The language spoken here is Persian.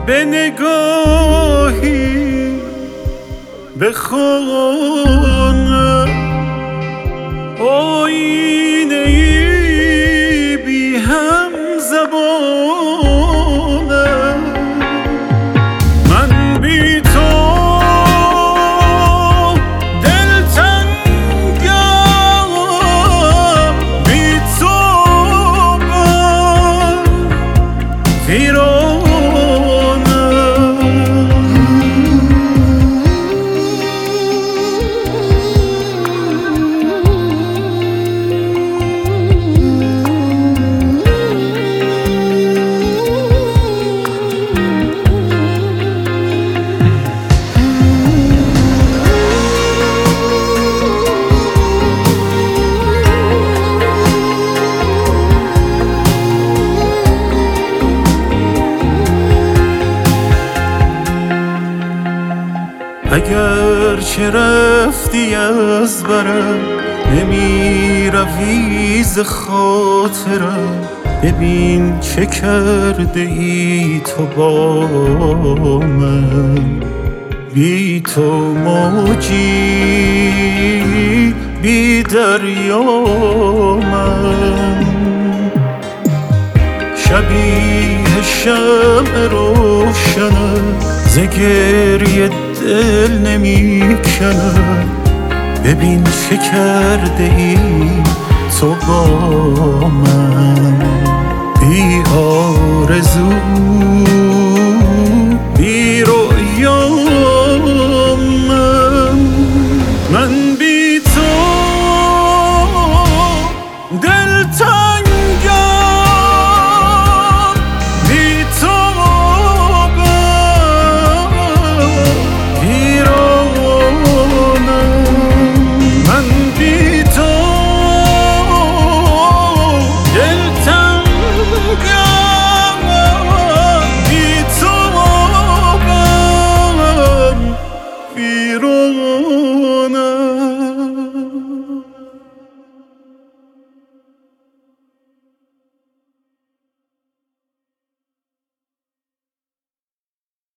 به نگاهی به خانه آینه ای بی هم زبانه من بی تو دلتنگم بی تو ویرانه اگر چه رفتی از برم نمی روی ز خاطرم ببین چه کرده ای تو با من بی تو موجی بی دریا من شبیه شمع روشنم ز گریه دل نمی کنم ببین چه کرده ای تو با من بی آرزو بی رویا من بی تو دلتنگم بی تو بیرون